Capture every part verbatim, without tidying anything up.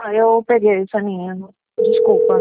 Ah, eu peguei essa minha. Desculpa.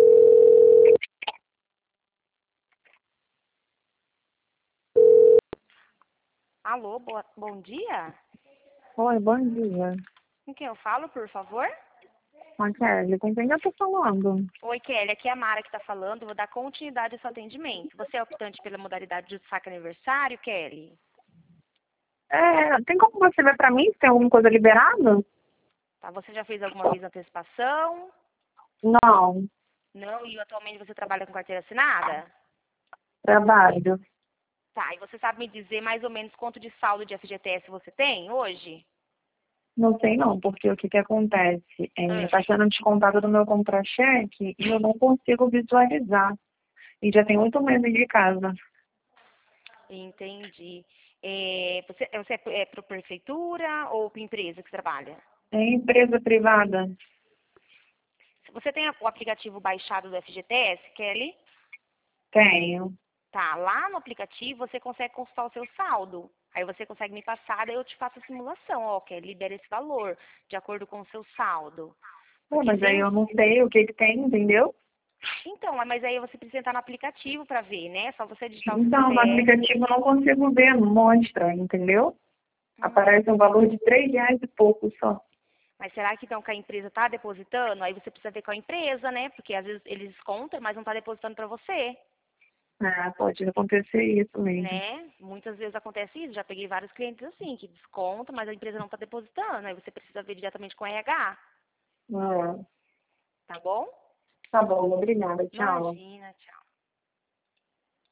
Alô, boa, bom dia? Oi, bom dia. Com quem eu falo, por favor? Oi, Kelly, com quem eu tô falando? Oi, Kelly, aqui é a Mara que está falando. Vou dar continuidade ao seu atendimento. Você é optante pela modalidade de saque aniversário, Kelly? É, tem como você ver pra mim se tem alguma coisa liberada? Tá, você já fez alguma vez antecipação? Não, Não, e atualmente você trabalha com carteira assinada? trabalho. Tá, e você sabe me dizer mais ou menos quanto de saldo de F G T S você tem hoje? Não sei não, porque o que que acontece? É, Hum, tá sendo descontado do meu contra-cheque e eu não consigo visualizar. E já tem oito meses de casa. entendi. É, você, você é, é para prefeitura ou para empresa que você trabalha? É empresa privada? Você tem a- o aplicativo baixado do F G T S, Kelly? Tenho. Tá, lá no aplicativo você consegue consultar o seu saldo. Aí você consegue me passar, daí eu te faço a simulação, ó, que libera esse valor, de acordo com o seu saldo. Pô, Porque mas tem aí uns. eu não sei o que que tem, entendeu? Então, mas aí você precisa entrar no aplicativo para ver, né? Só você digitar o seu Então, no C P F. aplicativo eu não consigo ver, não mostra, entendeu? Hum, Aparece um valor de três reais e pouco só. mas será que então que a empresa está depositando? Aí você precisa ver com a empresa, né? Porque às vezes eles descontam, mas não está depositando para você, Ah, pode acontecer isso mesmo. né? Muitas vezes acontece isso. Já peguei vários clientes assim, que descontam, mas a empresa não está depositando. Aí você precisa ver diretamente com o R H, Ah, tá bom? tá bom, obrigada, tchau. Imagina, tchau.